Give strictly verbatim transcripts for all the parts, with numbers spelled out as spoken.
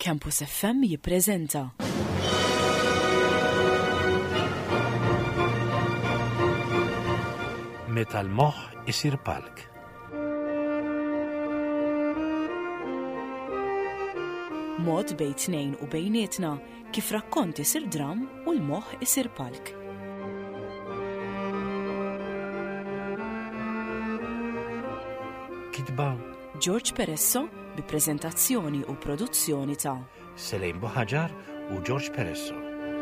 Campus F M jippreżenta Meta l-moħħ isir palk. Mod bejn tnejn u bejnietna kif rakkont isir dram u l-moħħ isir palk. Kitba George Peresso bi preżentazzjoni u produzzjoni ta' Selejn Boħaġar u George Peresso.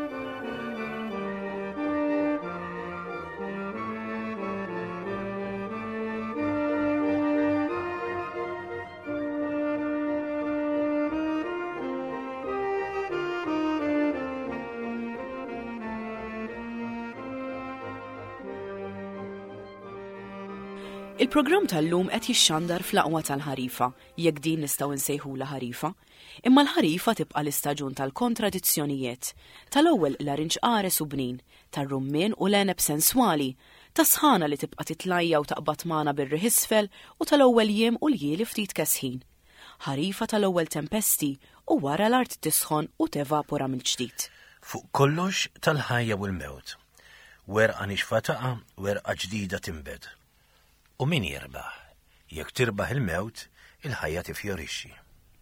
Il-programm tal-lum qed jixxandar fl-aqwa tal-ħarifa, jekk din nistgħu nsejħula ħarifa, imma l-ħarifa tibqa' l-istaġun tal-kontradizzjonijiet, tal-ewwel l-arinġ qares u bnin, tar-rummen u l-għeneb senswali, tas-sħana li tibqa' titlajja u taqbad magħna bir-riħ isfel u tal-ewwel jiem u l-jieli ftit kesħin. Ħarifa tal-ewwel tempesti u wara l-art tisħon u tevapora mill-ġdid. Fuq kollox tal-ħajja u l-mewt. Werqa nixfa taqa', werqa ġdida tinbed. U min jirbaħ? Jekk tirbaħ il-mewt, il-ħajja tifjorixxi.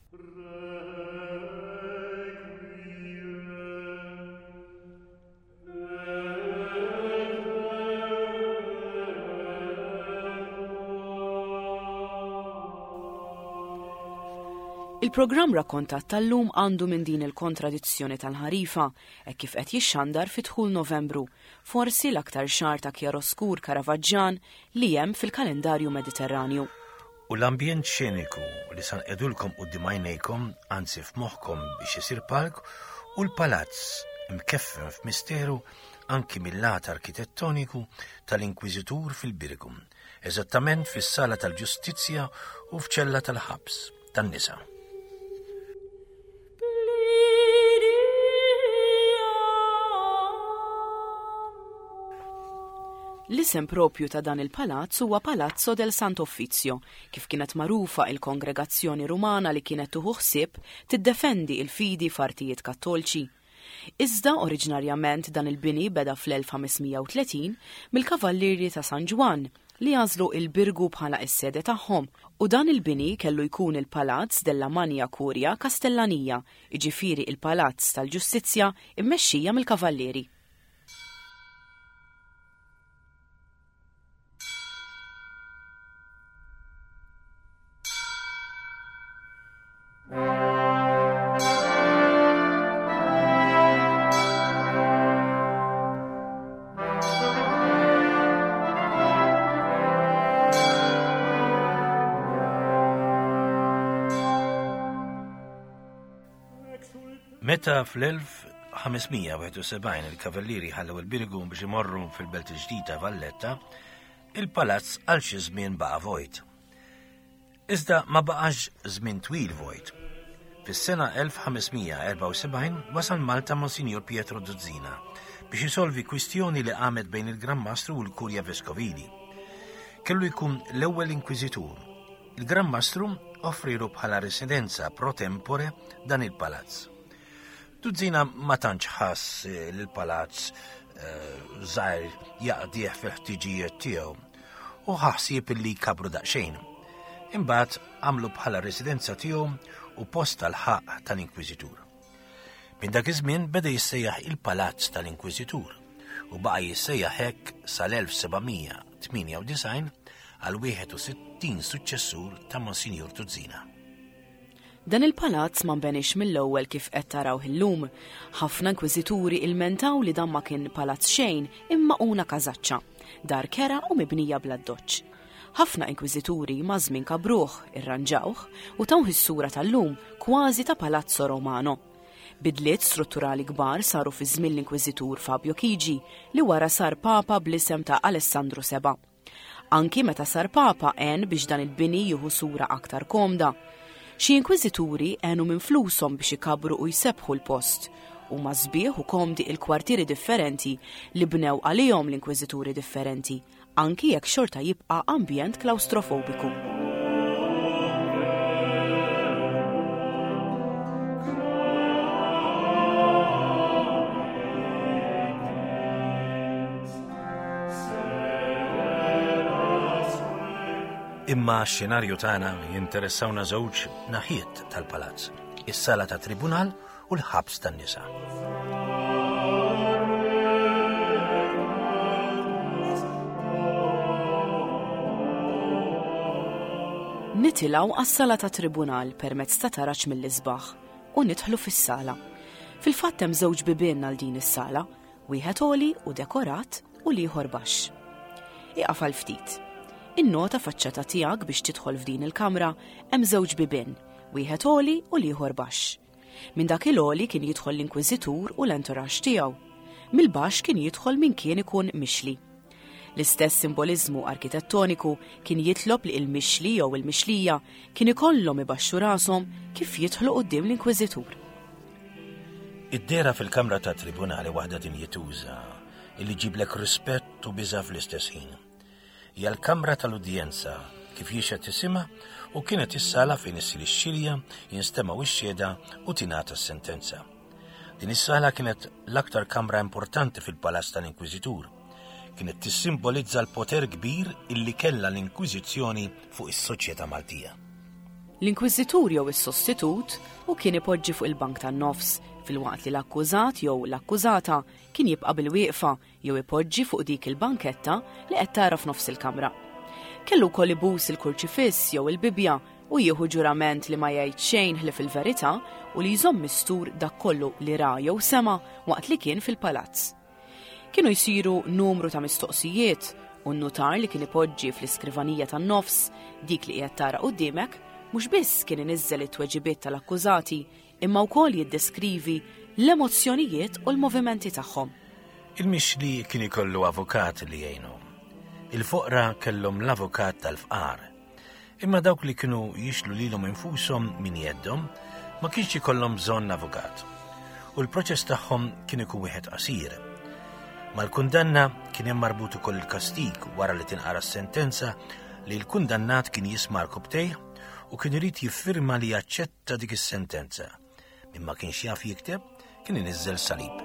Il-programm rakkontat tal-lum għandu minn din il-kontradizzjoni tal-ħarifa, e kif qed jixxandar fi dħul Novembru, forsi l-aktar xahar ta' kjaroskur Caravaggjan li hemm fil-kalendarju Mediterranju. U l-ambjent xeniku li sanqedulkom quddiem għajnejkom, anzi f'moħħkom biex isir palk, u l-palazz imkeffem f'misteru anki mill-lat arkitettoniku tal-Inkwiżitur fil-Birgum, eżattament fis-sala tal-Ġustizzja u f'ċella tal-ħabs tan-nisa. L-isem propju ta' dan il-palazz huwa Palazzo del Sant'Uffizio, kif kienet magħrufa il-kongregazzjoni Rumana li kienet tuħu ħsieb tiddefendi il-fidi f'artijiet kattolċi. Iżda oriġinarjament dan il-bini beda fl-elf ħamesmija u tletin mill-kavallieri ta' San Ġwan li jażlu il-Birgu bħala s-sede tagħhom, u dan il-bini kellu jkun il-Palazz della Mania Curia Castellanija, iġifieri il-Palazz tal-Ġustizzja immexxija mill-kavallieri. Meta fl-elf ħamesmija u wieħed u sebgħin il-kavallieri ħallew il-Birgu biex imorru fil-belt il-ġdida Valletta, il-palazz għal xi żmien baqa' vojt. Iżda ma baqax żmien twil vojt. Fis-sena elf ħamesmija u erba' u sebgħin wasal Malta Monsignor Pietro Duzzina biex isolvi kwistjoni li qamet bejn il-Gran Mastru u l-Kurja Vescovili. Kellu jkun l-ewwel inkwiżitur. Il-Gran Mastru offrilu bħala residenza pro tempore dan il-palazz. Duzzina ma tantx ħass l-palazz żgħir jaqdih fil-ħtiġijiet tiegħu u ħaħsieb illi jkabru daqsxejn. Imbagħad għamlu bħala residenza tiegħu u post tal-ħaq tal-Inkwiżitur. Minn dak iż-żmien beda jissejjaħ il-Palazz tal-Inkwiżitur u baqa' jissejjaħ hekk sal-elf sebgħimija u tminja u design għal wieħed u sittin suċċessur ta' Monsignor Duzzina. Dan il-palazz ma nbenix mill-ewwel kif qed taraw illum. Ħafna inkwiżituri ilmentaw li dan ma kien palazz xejn imma una każaċċa, dar kera u mibnija bla doċċ. Ħafna inkwiżituri ma' żmien kabruh, irranġawh u taw is-sura tal-lum kważi ta' Palazzo Romano. Bidliet strutturali kbar saru fi żmien l-inkwiżitur Fabio Chigi li wara sar Papa bl-isem ta' Alessandro Seba'. Anki meta sar Papa għen biex dan il-bini jieħu sura aktar komda. Xi inkwiżituri għenu minn flushom biex ikabru u jsebħu l-post u ma sbieħ u komdi il-kwartieri differenti li bnew għalihom l-inkwiżituri differenti, anki jekk xorta jibqa' ambjent klaustrofobiku. Imma x-xenarju tagħna jinteressawna żewġ naħiet tal-palazz, is-sala ta' tribunal u l-ħabs tan-nisa. Nitilgħu għas-sala ta' tribunal permezz ta' taraġġ mill-isbaħ u nidħlu fis-sala. Fil-fatt hemm żewġ bibien għal din is-sala, wieħed għoli u dekorat u l-ieħor baxx. Iqaf għal ftit. In-nota faċċata tiegħek biex tidħol f'din il-kamra hemm żewġ bibien, wieħed għoli u l-ieħor baxx. Minn dak il-għoli kien jidħol l-inkwiżitur u l-entouraġġ tiegħu. Mill-baxx kien jidħol min kien ikun mixli. L-istess simboliżmu arkitettoniku kien jitlob li l-mixli jew il-mixlija kien ikollhom ibaxxu rashom kif jidħlu quddiem l-inkwiżitur. Id-dera fil-kamra ta' tribunali waħda din jituża illi ġiblek rispett u biża fl-istess ħin. Hija l-kamra tal-udjenza kif jixed tisimha u kienet is-sala fejn issir ix-xilja, jinstema' x-xhieda u tingħata s-sentenza. Din is-sala kienet l-aktar kamra importanti fil-palazz tal-Inkwiżitur. Kienet tissimbolizza l-poter kbir illi kellha l-Inkwiżizzjoni fuq is-soċjetà Maltija. L-Inkwiżitur jew is-sostitut u kien ipoġġi fuq il-bank tan-nofs fil-waqt li l-akkużat jew l-akkużata kien jibqa' bil-wieqfa jew ipoġġi fuq dik il-banketta li qed tara f'nofs il-kamra. Kellu wkoll ibus il-kurċifiss jew il-bibja u jieħu ġurament li ma jgħid xejn ħlif il-verità u li jżomm mistur dak kollu li ra jew sema waqt li kien fil-palazz. Kienu jsiru numru ta' mistoqsijiet u n-nutar li kien ipoġġi fl-iskrivanija tan-nofs dik li qiegħed tara quddiemek mhux biss kien iniżżel it-tweġibiet tal-akkużati imma wkoll jiddeskrivi l-emozzjonijiet u l-movimenti tagħhom. Il-mixli kien ikollu avukat li jgħinu. Il-foqra kellhom l-avukat tal-fqar. Imma dawk li kienu jixlu lilhom infushom min jeddhom ma kienx ikollhom bżonn avukat. U l-proċess tagħhom kien ikun wieħed qasir. Mal-kundanna kien hemm marbut ukoll il-kastig wara li tinqara s-sentenza li l-kundannat kien jisma' l-kubtejh u kien irid jiffirma li jaċċetta dik is-sentenza. Imma kienx jaf jikteb, kien iniżżel salib.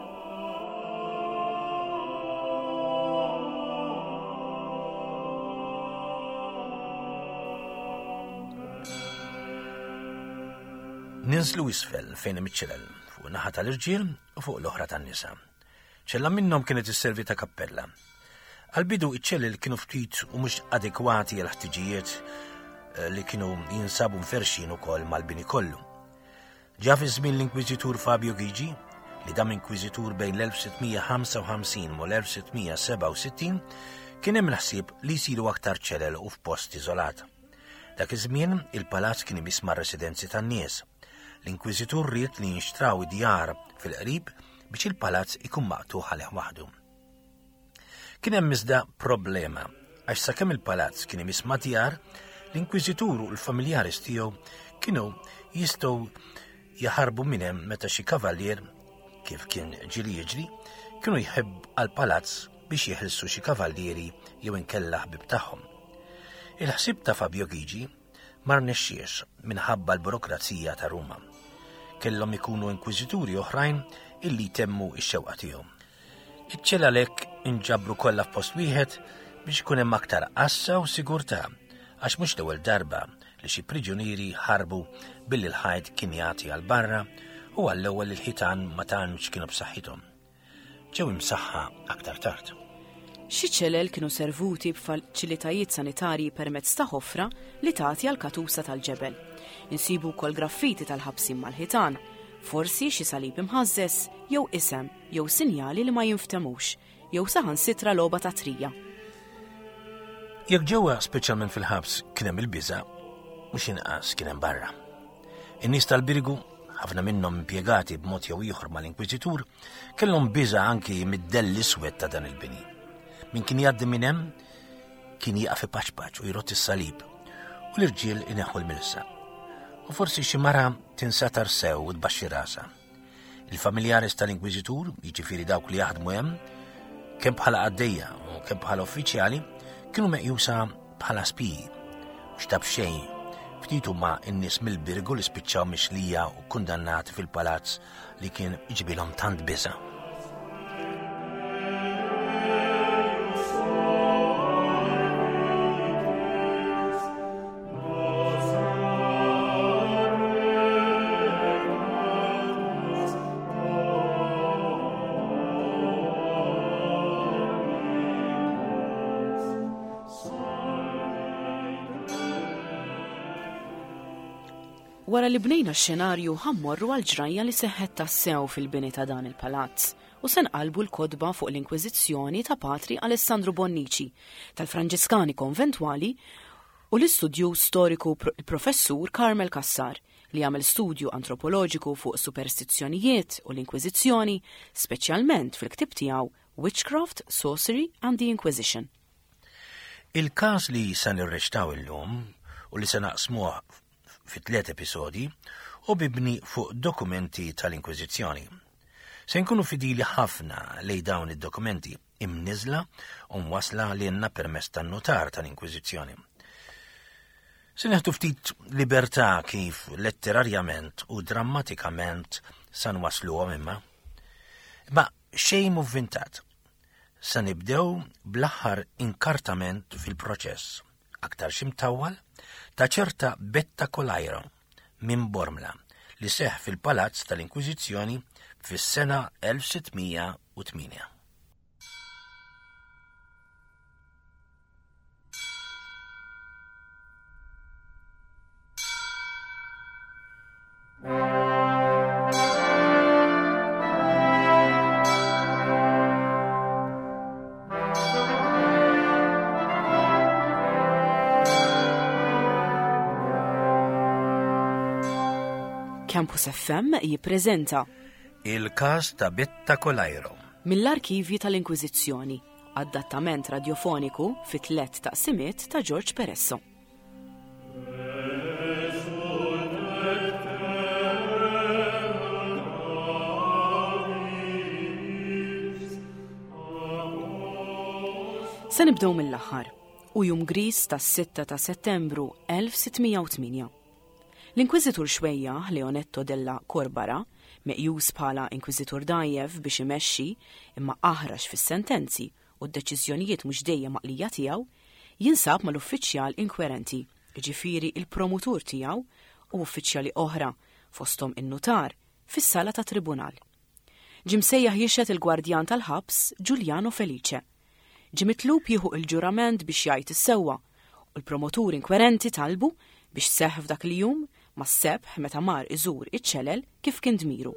Ninżlu isfel fejn hemm iċ-ċelel, fuq naħa tal-irġiel u fuq l-oħra tan-nisa. ċella minnhom kienet isservi ta' kappella. Għal-bidu iċ-ċellel kienu ftit u mhux adekwati għal ħtiġijiet li kienu jinsabu mferxin ukoll mal-bini kollu. Ġa fi żmien l-Inkwiżitur Fabio Gygi, li dam inkwiżitur bejn l-elf sittmija ħamsa u ħamsin u l-elf sittmija seba' u sittin, kien hemm l-ħsieb li jsiru aktar ċelel u f'post iżolat. Dak iż-żmien il-palazz kien imisma' residenzi tan-nies. L-Inkwiżitur ried li jinxtraw id-djar fil-qrib biex il-palazz ikun maqtuħ għalih waħdu. Kien hemm iżda problema, għax sakemm il-palazz kien imisma' djar, l-Inkwiżitur u l-familjaris tiegħu kienu jistgħu jaħarbu minn hemm meta xi kavallier, kif kien ġili jiġri, kienu jħebb għall-palazz biex jeħilsu xi kavallieri jew inkella ħbib tagħhom. Il-ħsieb ta' Fabio Gygi ma rnexxiex minħabba l-burokrazija ta' Ruma. Kellhom ikunu inkwiżituri oħrajn illi jtemmu x-xewqa tiegħu. Iċ-ċela lek inġabru kollha f'post wieħed biex ikun hemm aktar qassa u sigurtà, għax mhux l-ewwel darba li xi priġunieri ħarbu billi l-ħajt kien jagħti għal barra u għall-ewwel il-ħitan ma tantx kienu b'saħħithom. Ġew imsaħħa aktar tard. Xi ċelel kienu servuti b'faċilitajiet sanitarji permezz ta' ħofra li tagħti għal katusa tal-ġebel. Insibu wkoll graffiti tal-ħabsin mal-ħitan, forsi xi salib imħażżes jew isem jew sinjali li ma jinftemux jew saħansitra logħba ta' trija. Jekk ġewwa speċjalment fil-ħabs kien hemm il-biża' mhux inqas kien hemm barra. In-nies tal-Birgu, ħafna minnhom impjegati b'mod jew ieħor mal-Inkwiżitur, kellhom biża' anki mid-dell iswed ta' dan il-bini. Min kien jgħaddi minn hemm kien jaqaf ipaċpaċ u jrott is-salib u l-irġiel ineħħu l-milsa. U forsi xi mara tinsatar sew u tbaxxi rasha. Il-familjaris tal-Inkwiżitur, jiġifieri dawk li jaħdmu hemm, kemm bħala għaddejja u kemm bħala uffiċjali, kienu meqjusa bħala spiji. X'tab xejn, ftit huma n-nies mill-Birgu li spiċċaw mixlija u kundannati fil-palazz li kien iġbilhom tant biża'. Wara li bnejna x-xenarju ħammorru għal-ġrajja li seħħet tassew fil-bini ta' dan il-palazz u se nqalbu l-kodba fuq l-Inkwiżizzjoni ta' Patri Alessandro Bonnici tal-Franġiskani Konventwali u l-istudju storiku professur Carmel Cassar li għamel studju antropoloġiku fuq superstizzjonijiet u l-Inkwiżizzjoni, speċjalment fil-ktib tiegħu Witchcraft, Sorcery and the Inquisition. Il-każ li se nirreċtaw illum u li se naqsmuh fi tliet episodi u bibni fuq dokumenti tal-Inkwiżizzjoni. Se nkunu fidili ħafna lej dawn id-dokumenti imniżla u mwasla li jenna permess tan-notar tal-Inkwiżizzjoni. Se neħdu ftit libertà kif letterarjament u drammatikament san wasluhom imma. Ma xejn muvvintat. Se nibdew bl-aħħar inkartament fil-proċess, aktar ximtawwal, ta' ċerta Betta Kolajro minn Bormla li seħ fil-Palazz tal-Inkwiżizzjoni fis-sena elf sittmija u tminja. Campus F M jippreżenta Il-każ ta' Betta Kolajro mill-arkivji tal-Inkwiżizzjoni, adattament radiofoniku fit tliet taqsimiet ta' George Peresso. Se nibdew mill-aħħar u jum gris tas-sitta ta' Settembru elf sittmija u tminja. L-Inkwiżitur xwejja Leonetto della Corbara, meqjus bħala Inkwiżitur dajjef biex imexxi imma aħrax fis-sentenzi u d-deċiżjonijiet mhux dejjem maqlija tiegħu, jinsab mal-uffiċjal inkwerenti, jiġifieri il-promutur tiegħu u uffiċjali oħra fosthom in-nutar fis-sala ta' tribunal. Ġim sejjaħ jixed il-gwardjan tal-ħabs Giuliano Felice. Ġim mitlub jieħu il-ġurament biex jgħid is-sewwa u l-promotur inkwerenti talbu biex seħħ f'dak il-jum ma' s-sebħ meta mar iżur iċ-ċelel kif kien dmiru.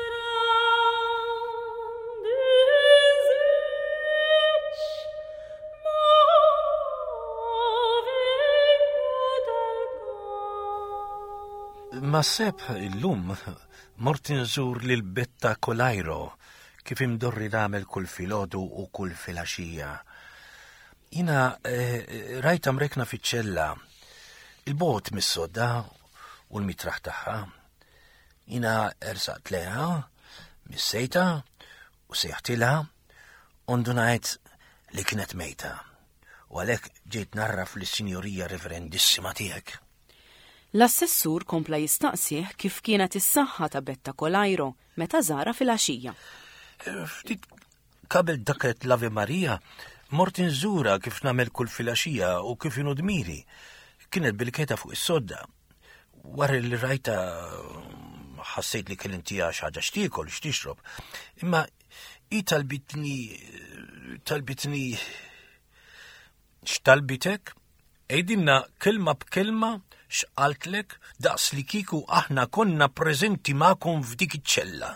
Ma' s-sebħ illum mort inżur lil Betta Kolajro kif imdorri nagħmel kull filgħodu u kull filgħaxija. Jina eh, rajt amrekna fiċ-ċella il-bot mis-sodda u l-mitraħ tagħha. Jina ersaqt leha, mis-sejta u sejħtilha u ndunajt li kienet mejta. U għalhekk ġejt narraf lis-sinjorija reverendissima tiegħek. L-assessur kompla jistaqsih kif kienet is-saħħa ta' Betta Kolajro meta żara fil-għaxija. Ftit qabel daket l-Ave Marija mort inżura kif nagħmel kull filgħaxija u kif inu dmiri. Kienet bil-keta fuq is-sodda. Wara li rajta ħassejt li kellintija xaġa xtiekol, xtixrob. Imma i talbitni talbitni x'talbitek? Ejdinna kelma b'kelma x'qaltlek daqs li kieku aħna konna preżenti magħkom f'dik iċ-ċella.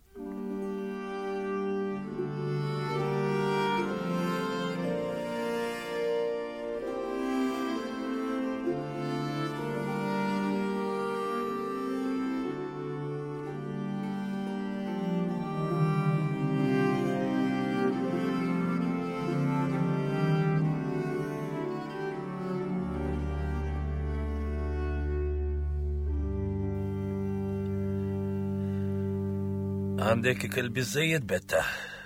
Għandek ikel biżejjed, Betta?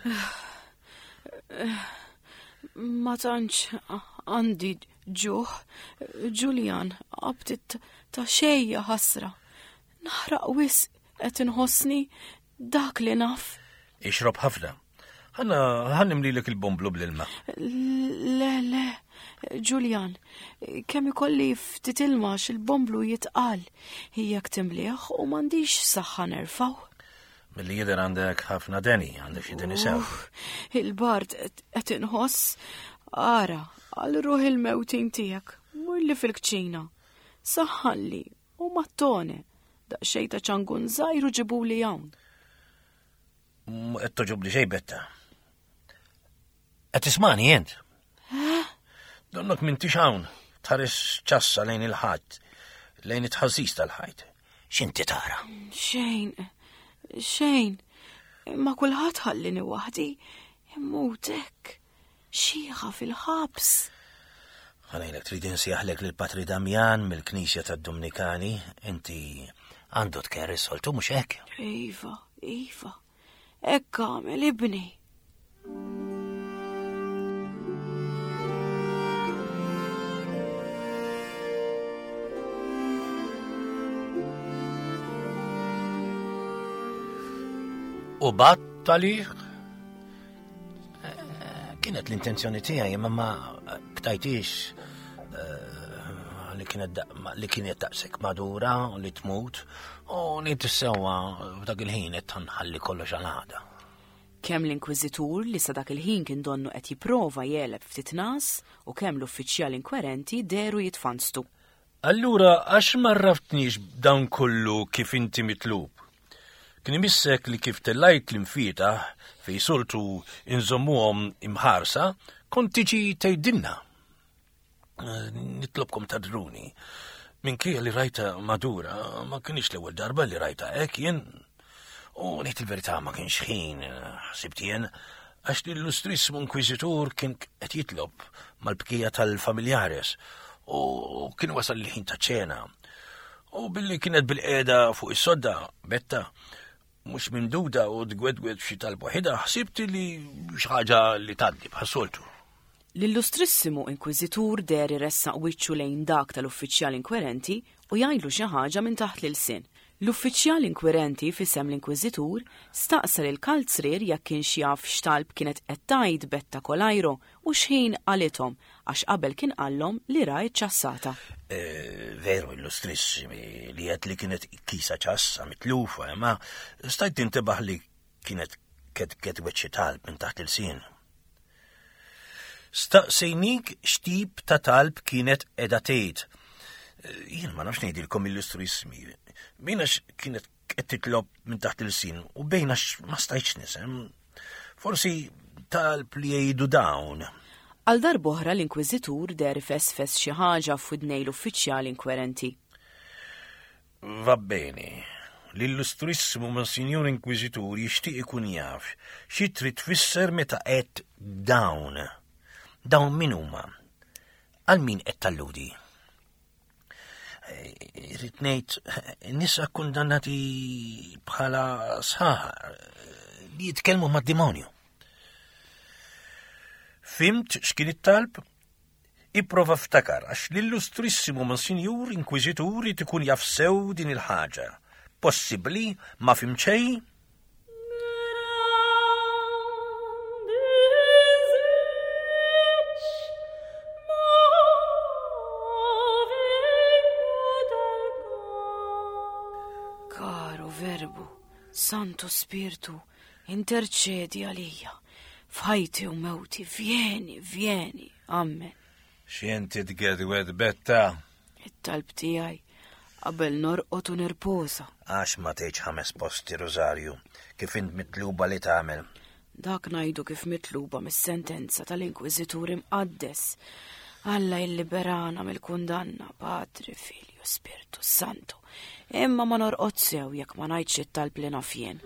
Ma tantx għandi ġuħ. Julian, qabtit ta' xejja ħasra. Naħraq wis qed inħossni dak li naf. Ixrob ħafna. Ħanna ħannim lilek il-bomblu bl-ilma. Le, le, Julian, kemm ikolli ftit ilma x'il-bomblu jitqal. Hijek timliħ u m'għandix saħħa nerfaw. Milli jidher għandek ħafna deni, għandek xi deni sew. Il-bard qed inħoss ara għal ruħ il-mewtin tiegħek. Murli fil-kċina. Saħħalli u mattone daqsxejn ta' ċangun żgħir u ġibuli hawn. Qed toġobli xejn Betta. Qed tismani jent? Donnok m'intix hawn, tħares ċassa lejn il-ħadd, lejn it-tħassis tal-ħajt. X'inti tara? Xejn, xejn. Ma kulħadd ħallini waħdi, immutek. Xieħa fil-ħabs. Ħanejlek trid insieħlek lil Patri Damjan mill-Knisja tad-Dominikani, inti għandu tkerri soltu mhux hekk? Iva, iva. Hekk għamel ibni. U bat talih? Kienet l-intenzjoni tiegħi imma ma ktajtix li kienet daqshekk madura li tmut u li tissewwa f'dak il-ħin qed tanħalli kollox għal ħada. Kemm l-inkwiżitur li sa dak il-ħin kien donnu qed jipprova jeleb ftit nas u kemm l-uffiċjali inkwerenti deru jitfanstu. Allura għax ma rraftniex b'dawn kollu kif inti mitlub? Kien imissek li kif tellajt l-infieta fej soltu inżommuhom imħarsa, kont tiġi tgħidilna. Nitlobkom tadruni. Minkejja li rajta madura, ma kienx l-ewwel darba li rajta hekk jien. U ngħid il-verità ma kienx ħin, ħsibt jien, għax l-illustrissmu inkwiżitur kien qed jitlob mal-bkija tal-familjares u kien wasal il-ħin ta' ċena. U billi kienet bil-qiegħda fuq is-sodda, Betta, mux minn duda u d-gwedgwed f'xi tal-waħida, ħsibti li xaħġa li taddi bħassoltu. L-illustrissimu inkwiżitur deri ressaq wiċċu lejn dak tal-uffiċjal inkwerenti u jgħidlu xi ħaġa minn taħt l-ilsien. L-uffiċjal inkwerenti f'isem l-inkwiżitur staqsar il-kalzrier jekk kien jaf x'talb kienet qed tgħid Betta Kolajro u x'ħin qalithom għax qabel kien qallhom li rajt ċassata. Veru illustrissimi li qed li kienet kisa ċassa mitlufa, imma stajt intibaħ li kienet ketwet xi talb minn taħt il-sien. Staqsejnik x'tip ta' talb kienet qiegħda tgħid. Jien ma nafx ngħidilkom illustrissimi. Bejnax kienet qed titlob minn taħt il-sin u bejnax ma stajtx nisem. Forsi talb li jgħidu dawn. Għal darb'oħra l-inkwiżitur deri fesfes xi ħaġa f'widnej l-uffiċjali inkwerenti. Va bene. L-illustrissimu Monsinjur Inkwiżitur jixtieq ikun jaf xi trid tfisser meta qed dawn. Dawn min huma? Għal min qed talludi? Irrid ngħid nisa kundannati bħala sħaħar li jitkellmu mad-demonju. Fimt x'kien it-talb? Ipprova ftakar għax l-illustrissimu Monsinjur Inkwiżitur ikun jaf sew din il-ħaġa. Possibbli ma fim xejn? Verbu, Santo Spiritu, interċedi għalija, f'ħajti u mewti, vieni, vieni, amen. X'inti tgedwed Betta? It-talb tiegħi qabel norqod u nirposa. Għax ma tgħidx ħames posti rożarju, kif int mitluba li tagħmel. Dak ngħidu kif mitluba mis-sentenza tal-Inkwiżitur imqaddes. Alla illiberana mill-kundanna, Padre, Filju, Spiritu Santo. Imma ma norqod sew jekk ma ngħidx it-talb li naf jien.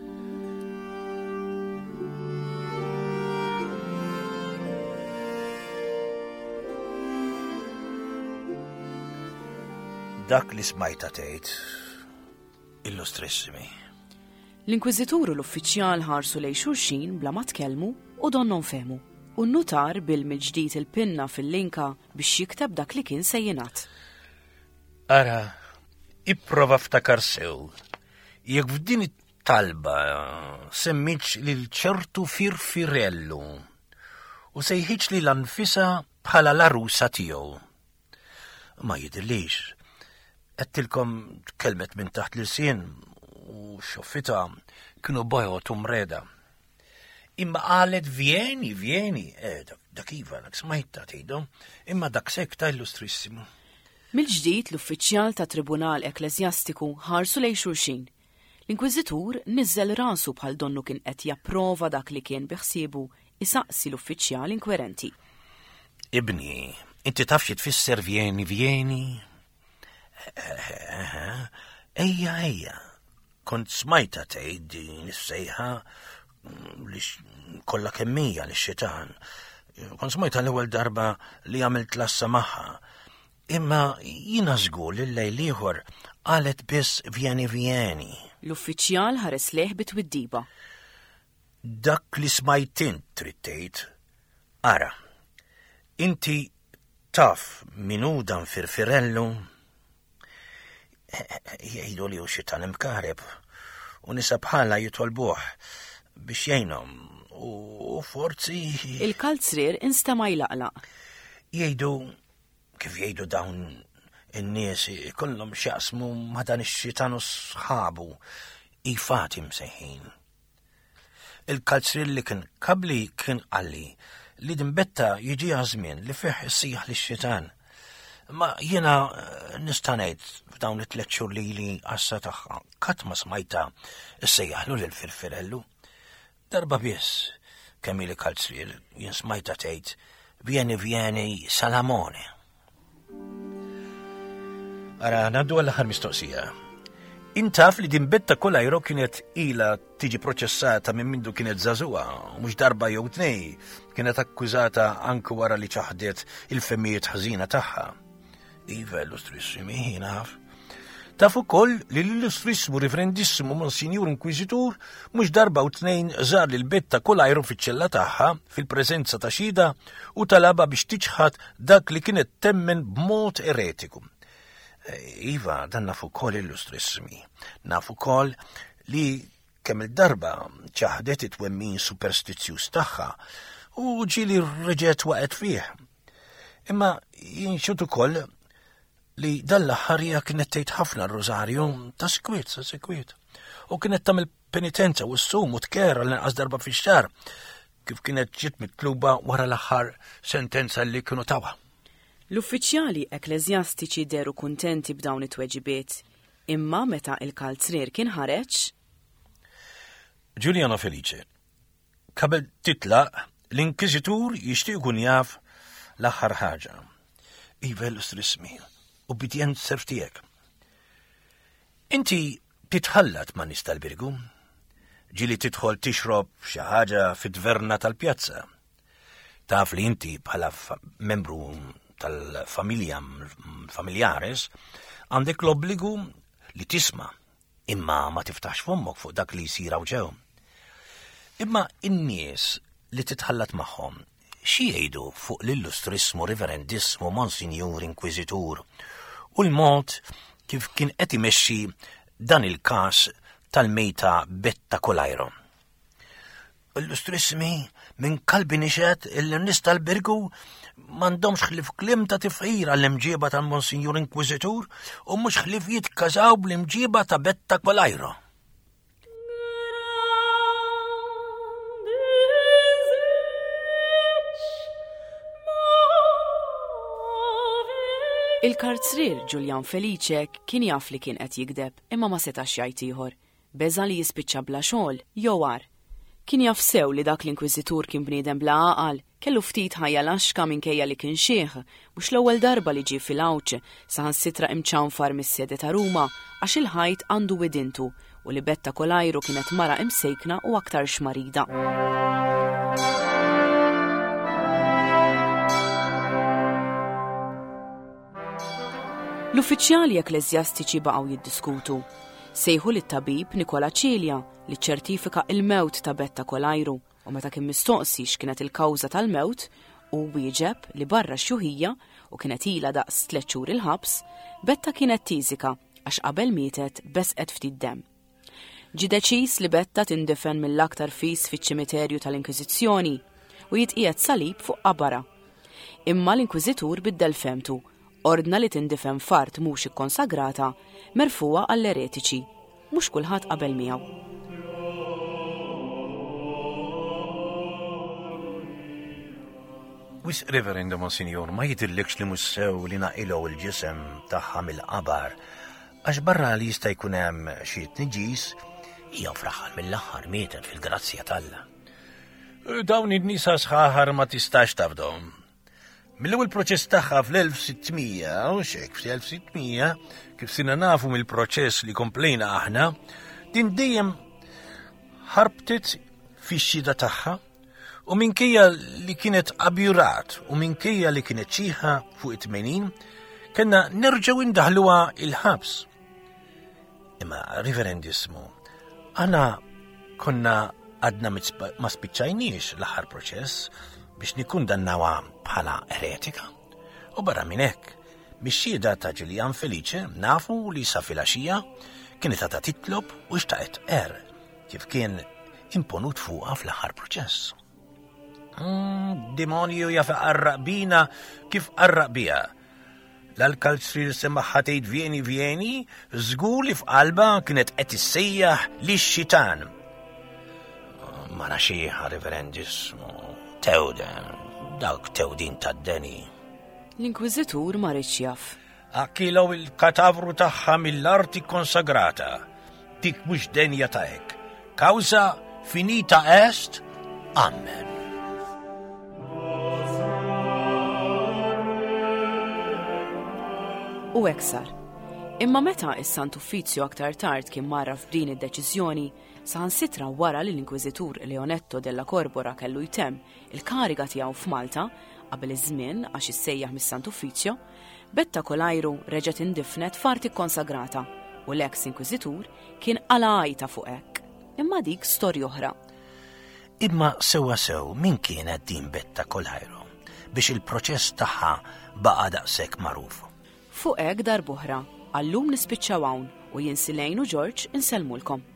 Dak li smajta tgħid illustrissimi. L-Inkwiżitur u l-uffiċjal ħarsu lejn xulxin bla ma tkellmu u donnon fehmu. U nnutar bil-miġdid il-pinna fil-linka biex jikteb dak li kien se jingħad. Ara, ipprova ftakar sew. Jekk f'din it-talba semmitx lil ċertu Firfirellu u sejħiġ li l-anfisa bħala l-arusa tiegħu. Ma jidhirlix. Qedtilkom tkellmet minn taħt l-sien u xoffita kienu bojgħod u mreda. Imma qalet vieni, vieni, eh, dak iva, dak smajta tgħidu, imma dak sek ta' illustrissimu. Mill-ġdid l-uffiċjal ta' Tribunal Ekklesjastiku ħarsu lejn xulxin. L-Inkwiżitur niżżel rasu bħal donnu kien qed japprova dak li kien biħsiebu isaqsi l-uffiċjal inkwerenti. Ibni, inti taf xi tfisser vjeni vjeni? Ejja, ejja, kont smajta tgħid din is-sejħa li kollha kemmija lix-xitan. Kont smajta l-ewwel darba li għamilt lassa magħha. Imma jina żgur li l-lejl ieħor qalet biss vjeni vjeni. L-uffiċjal ħares leħ bitwiddiba. Dak li smajtint trid tgħid. Ara, inti taf min hu dan Firfirellu? Jgħidu li hu xitan imkareb u nisa bħala jitolbuh biex jgħinhom u forzi. Il-kalzrier instama' jlaqlaq. Jgħidu kif jgħidu dawn in-nies kollhom x'jaqsmu ma' dan ix-xitan u sħabu ifati msejħin. Il-kalzrier li kien kabli kien qalli li dinbetta jiġi żmien li fih issejjaħ lix-xitan. Ma jiena nista' ngħid f'dawn it-tliet xhur lili għassa tagħha qatt ma smajta issejjaħlu lil Firfirellu. Darba biss kemm ili kalzrier jien smajta tgħid vjeni vjeni Salamone. Ara, naddu għall-aħħar mistoqsija. Intaf li din betta kolajro kienet ila tiġi proċessata minn mindu kienet żagħżugħa, mhux darba jew tnej kienet akkwiżata anke wara li ċaħdet il-femmijiet ħażina tagħha. Iva l-Illustrissimi naf. Taf ukoll li l-Illustrissimu Reverendissimu Monsinjur Inkwiżitur mhux darba u tnejn żar lil betta kolajro fiċ-ċella tagħha fil-preżenza ta' xhieda u talaba biex tiġħad dak li kienet temmen b'mod eretiku. Iva, dan nafu kol Illustrissimi. Nafu kol li kemm il-darba ċaħdet it-twemmin superstizzjuż tagħha u ġili reġgħet waqgħet fih. Imma jinxut ukoll li dal-aħħar kienet tgħid ħafna r-rożarju ta' sikwiet sa' sikwiet. U kienet tagħmel penitenza u ssum u tkera l-inqas darba fix-xahar kif kienet ġiet mitluba wara l-aħħar sentenza li kienu tawha. L-uffiċjali ekklesjastiċi deru kuntenti b'dawn it-tweġibiet, imma meta il-kalzrier kien ħareġ. Giuliano Felice, kabel titlaq l-inkwiżitur jixtieq ikun jaf l-aħħar ħaġa. Iva l-Illustrissimi, ubbidjent serf tiegħek. Inti titħallat ma' nies tal-Birgu? Ġili tidħol tixrob xi ħaġa fit-tverna tal-pjazza. Taf li inti bħala membru tal-familja familjares għandek l-obbligu li tisma' imma ma tiftaħx fommok fuq dak li jsir ġew. Imma in-nies li titħallat magħhom xi jgħidu fuq l-Illustrissimu Reverendissimu Monsinjur Inkwiżitur u l-mod kif kien qed imexxi dan il-każ tal-mejta Betta Kolajro. Illustrissimi minn kalbi nixed il-nies tal-Birgu m'għandhomx ħlief kliem ta' tifqir għall-imġieba tal-Monsinjur Inkwiżitur u mhux ħlief jitkażaw bl-imġieba ta' Betta Kolajro. Il-kalzrier Giuliano Felice kien jaf li kien qed jikdeb imma ma setax jgħid ieħor. Beża li jispiċċa bla xogħol jew għar. Kien jaf sew li dak l-inkwiżitur kien bniedem bla għaqal, kellu ftit ħajja laxka minkejja li kien xieħ, mhux l-ewwel darba li ġie fil-awċ saħansitra imċanfar mis-sede ta' Ruma għax il-ħajt għandu widintu u li Betta Kolajro kienet mara imsejkna u aktar xmarida. L-uffiċjali ekklesjastiċi baqgħu jiddiskutu. Sejħu lit-tabib Nikola Cilja li ċertifika il-mewt ta' Betta Kolajro u meta kien mistoqsi x'kienet il-kawża tal-mewt u wieġeb li barra x-xuħija u kienet ilha daqs tliet xhur il-ħabs, Betta kienet tiżika għax qabel mietet besqet ftit demm. Ġi deċiż li Betta tindefen mill-aktar fis fiċ-ċimiterju tal-Inkwiżizzjoni u jitqiegħed salib fuq qabara. Imma l-Inkwiżitur biddel femtu, ordna li tindifem fart mhux ikkonsagrata merfuwa għall-eretiċi, mhux kulħadd qabel miegħu. Wis Reverend Monsignor, ma jidirlikx li mussew li naqilu il-ġisem tagħha mill-qabar, għax barra li jista' jkun hemm xi tniġis, hija fl-aħħar mill-aħħar mietet fil-grazzja talla. Dawn id-nisa sħaħar ma tistax tafdhom. Mill-ewwel proċess tagħha fl-elf sittmija u xek fl-elf sittmija, kif sina nafu mill-proċess li komplejna aħna, din dejjem ħarbtet fix-xhieda tagħha u minkejja li kienet abjurat u minkejja li kienet ċieħa fuq it-tmenin, kellna nerġgħu indaħluha il-ħabs. Imma Reverendismu, aħna konna għadna ma spiċċajniex l-aħħar proċess biex nikkundannawha bħala eretika. U barra minn hekk, mix-xhieda ta' Ġiljan Felice nafu li sa filgħaxija kienet għadha titlob u xtaqet er kif kien imponut fuqha fl-aħħar proċess. Mm, demonju jafa qarraq bina kif qarraq bija. L-alkalzfir semmaħħa tgħid Vieni Vieni, żgur li f'qalba kienet qed issejjaħ lix-xitan. Mara xieħa Reverendismu, tewda, dawk tewdin tad-deni. L-inkwiżitur ma rridx jaf. Akkilaw il-katavru tagħha mill-arti konsagrata. Dik mhux denja ta' hekk. Kawża finita est, amen. U hekk sar. Imma meta is-Sant Uffizzju aktar tard kien marraf f'din id-deċiżjoni, saħansitra wara li l-Inkwiżitur Leonetto della Corpora kellu jtemm il-kariga tiegħu f'Malta qabel iż-żmien għax issejjaħ mis-Sant Uffizzju, Betta Kolajru reġgħet indifnet f'arti konsagrata u l-eks Inkwiżitur kien qalajta fuq hekk. Imma dik storja oħra. Imma sewwa sew min kienet din Betta Kolajru biex il-proċess tagħha baqa' daqshekk magħruf. Fuq hekk darb'oħra, għallum nispiċċaw hawn u jien Silejn u George insellmulkom.